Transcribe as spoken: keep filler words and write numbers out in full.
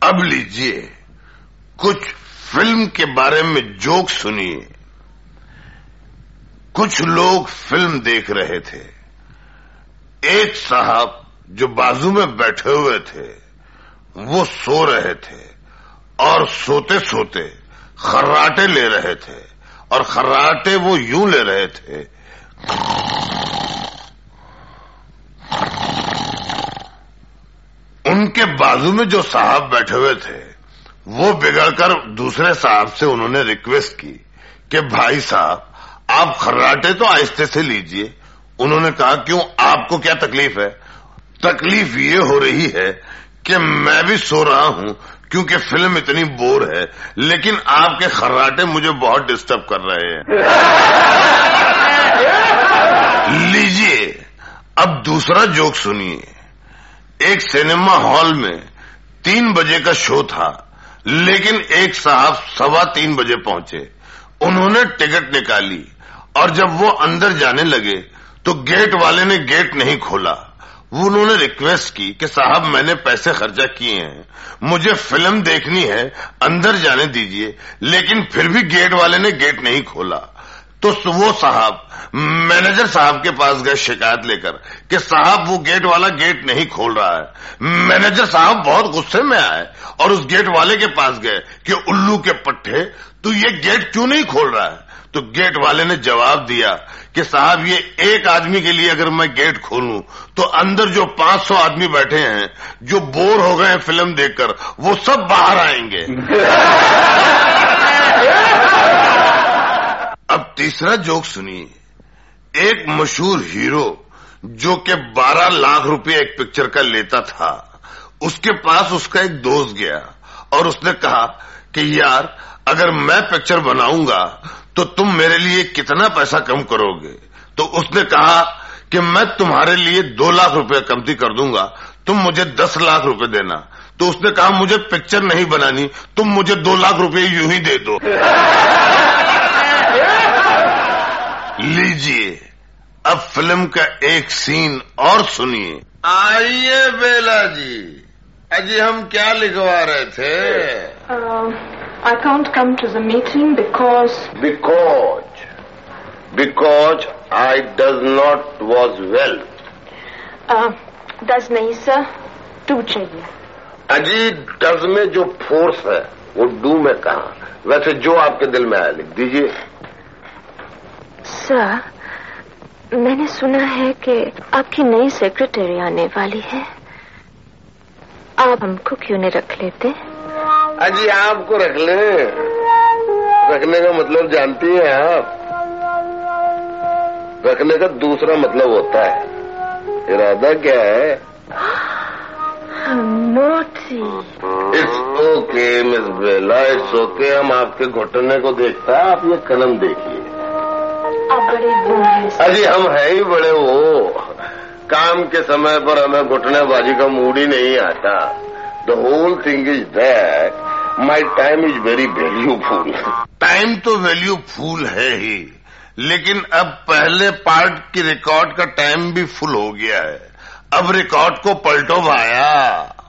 अब लीजिए कुछ फिल्म के बारे में जोक सुनिए। कुछ लोग फिल्म देख रहे थे। एक साहब जो बाजू में बैठे हुए थे वो सो रहे थे और सोते सोते खर्राटे ले रहे थे और खर्राटे वो यूं ले रहे थे। उनके बाजू में जो साहब बैठे हुए थे वो बिगड़कर दूसरे साहब से उन्होंने रिक्वेस्ट की कि भाई साहब आप खर्राटे तो आहिस्ते से लीजिए। उन्होंने कहा क्यों, आपको क्या तकलीफ है? तकलीफ ये हो रही है कि मैं भी सो रहा हूं क्योंकि फिल्म इतनी बोर है, लेकिन आपके खर्राटे मुझे बहुत डिस्टर्ब कर रहे हैं। लीजिए अब दूसरा जोक सुनिए। एक सिनेमा हॉल में तीन बजे का शो था, लेकिन एक साहब सवा तीन बजे पहुंचे। उन्होंने टिकट निकाली और जब वो अंदर जाने लगे तो गेट वाले ने गेट नहीं खोला। वो उन्होंने रिक्वेस्ट की कि साहब मैंने पैसे खर्चा किए हैं, मुझे फिल्म देखनी है, अंदर जाने दीजिए। लेकिन फिर भी गेट वाले ने गेट नहीं खोला। तो वो साहब मैनेजर साहब के पास गए शिकायत लेकर कि साहब वो गेट वाला गेट नहीं खोल रहा है। मैनेजर साहब बहुत गुस्से में आए और उस गेट वाले के पास गए कि उल्लू के पट्टे तू ये गेट क्यों नहीं खोल रहा है? तो गेट वाले ने जवाब दिया कि साहब ये एक आदमी के लिए अगर मैं गेट खोलूं तो अंदर जो पांच सौ आदमी बैठे हैं जो बोर हो गए हैं फिल्म देखकर वो सब बाहर आएंगे। अब तीसरा जोक सुनिए। एक मशहूर हीरो जो कि बारह लाख रुपए एक पिक्चर का लेता था, उसके पास उसका एक दोस्त गया और उसने कहा कि यार अगर मैं पिक्चर बनाऊंगा तो तुम मेरे लिए कितना पैसा कम करोगे? तो उसने कहा कि मैं तुम्हारे लिए दो लाख रुपए कमती कर दूंगा, तुम मुझे दस लाख रुपए देना। तो उसने कहा मुझे पिक्चर नहीं बनानी, तुम मुझे दो लाख रुपए यूं ही दे दो। लीजिए अब फिल्म का एक सीन और सुनिए। आइए बेला जी, अजी हम क्या लिखवा रहे थे? uh... I can't come to the meeting because... Because... Because I does not was well. Uh, does नहीं sir, do चाहिए। अजी डज में जो फोर्स है वो डू में कहा? वैसे जो आपके दिल में आया लिख दीजिए। सर, मैंने सुना है कि आपकी नई सेक्रेटरी आने वाली है, आप हमको क्यों नहीं रख लेते? अजी आपको रख ले, रखने का मतलब जानती हैं आप? रखने का दूसरा मतलब होता है। इरादा क्या है? Naughty. It's okay miss Bella, it's okay. हम आपके घुटने को देखता है, आप ये कलम देखिए। आप बड़े वो हैं। अजी हम है ही बड़े वो, काम के समय पर हमें घुटनेबाजी का मूड ही नहीं आता। The whole thing is that my time is very valuable. Time तो वैल्यूफुल है ही, लेकिन अब पहले पार्ट की रिकॉर्ड का टाइम भी फुल हो गया है। अब रिकॉर्ड को पलटो भाया।